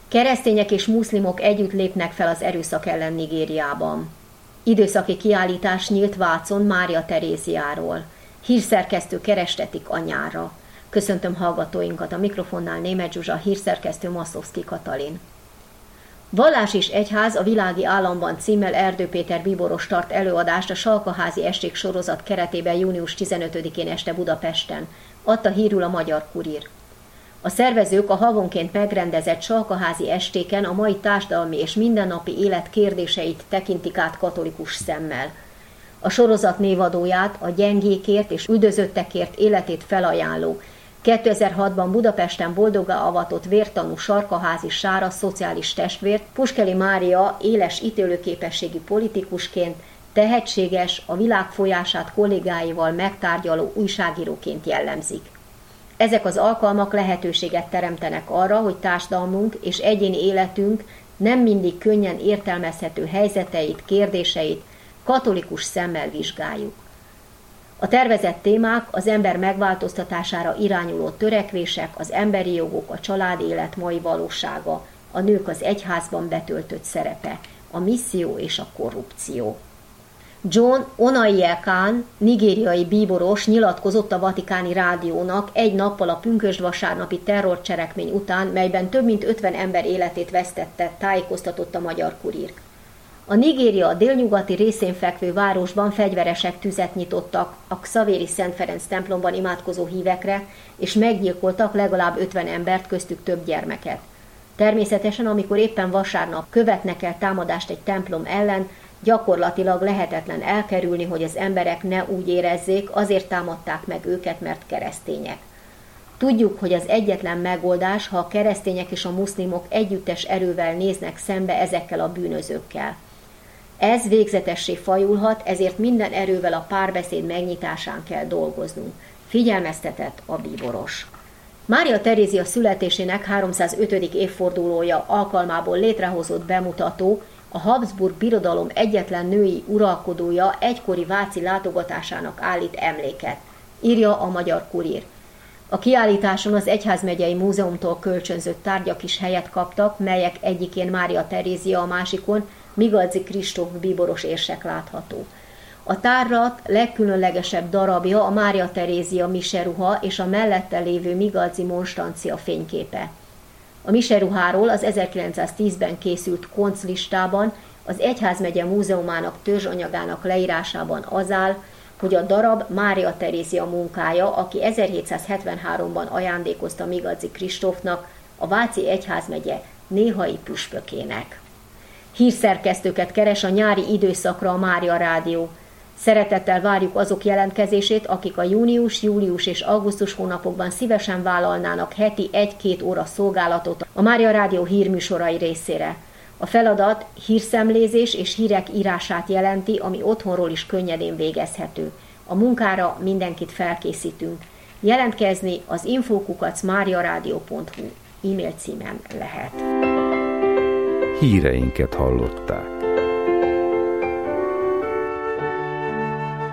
Keresztények és muszlimok együtt lépnek fel az erőszak ellen Nigériában. Időszaki kiállítás nyílt Vácon Mária Teréziáról. Hírszerkesztő kerestetik anyára. Köszöntöm hallgatóinkat, a mikrofonnál Németh Zsuzsa, hírszerkesztő Maszlowski Katalin. Vallás és egyház a világi államban címmel Erdő Péter bíboros tart előadást a Salkaházi Esték sorozat keretében június 15-én este Budapesten, adta hírül a Magyar Kurír. A szervezők a havonként megrendezett Salkaházi estéken a mai társadalmi és mindennapi élet kérdéseit tekintik át katolikus szemmel. A sorozat névadóját, a gyengékért és üldözöttekért életét felajánló, 2006-ban Budapesten boldoggá avatott vértanú Sarkaházi Sára szociális testvért Puskeli Mária éles ítélőképességi politikusként, tehetséges, a világ folyását kollégáival megtárgyaló újságíróként jellemzik. Ezek az alkalmak lehetőséget teremtenek arra, hogy társadalmunk és egyéni életünk nem mindig könnyen értelmezhető helyzeteit, kérdéseit katolikus szemmel vizsgáljuk. A tervezett témák az ember megváltoztatására irányuló törekvések, az emberi jogok, a családélet mai valósága, a nők az egyházban betöltött szerepe, a misszió és a korrupció. John Onaiyekan, nigériai bíboros nyilatkozott a Vatikáni Rádiónak egy nappal a pünkösdvasárnapi terrorcselekmény után, melyben több mint 50 ember életét vesztette, tájékoztatott a Magyar Kurír. A Nigéria délnyugati részén fekvő városban fegyveresek tüzet nyitottak a Xavéri Szent Ferenc templomban imádkozó hívekre, és meggyilkoltak legalább 50 embert, köztük több gyermeket. Természetesen, amikor éppen vasárnap követnek el támadást egy templom ellen, gyakorlatilag lehetetlen elkerülni, hogy az emberek ne úgy érezzék, azért támadták meg őket, mert keresztények. Tudjuk, hogy az egyetlen megoldás, ha a keresztények és a muszlimok együttes erővel néznek szembe ezekkel a bűnözőkkel. Ez végzetessé fajulhat, ezért minden erővel a párbeszéd megnyitásán kell dolgoznunk, figyelmeztetett a bíboros. Mária Terézia születésének 305. évfordulója alkalmából létrehozott bemutató a Habsburg Birodalom egyetlen női uralkodója egykori váci látogatásának állít emléket, írja a Magyar Kurír. A kiállításon az Egyházmegyei Múzeumtól kölcsönzött tárgyak is helyet kaptak, melyek egyikén Mária Terézia, a másikon Migadzi Kristóf bíboros érsek látható. A tárlat legkülönlegesebb darabja a Mária Terézia miseruha és a mellette lévő Migadzi monstrancia fényképe. A miseruháról az 1910-ben készült konclistában, az Egyházmegye Múzeumának törzsanyagának leírásában az áll, hogy a darab Mária Terézia munkája, aki 1773-ban ajándékozta Migadzi Kristófnak, a Váci Egyházmegye néhai püspökének. Hírszerkesztőket keres a nyári időszakra a Mária Rádió. Szeretettel várjuk azok jelentkezését, akik a június, július és augusztus hónapokban szívesen vállalnának heti 1-2 óra szolgálatot a Mária Rádió hírműsorai részére. A feladat hírszemlézés és hírek írását jelenti, ami otthonról is könnyedén végezhető. A munkára mindenkit felkészítünk. Jelentkezni az info@mariaradio.hu e-mail címen lehet. Híreinket hallották.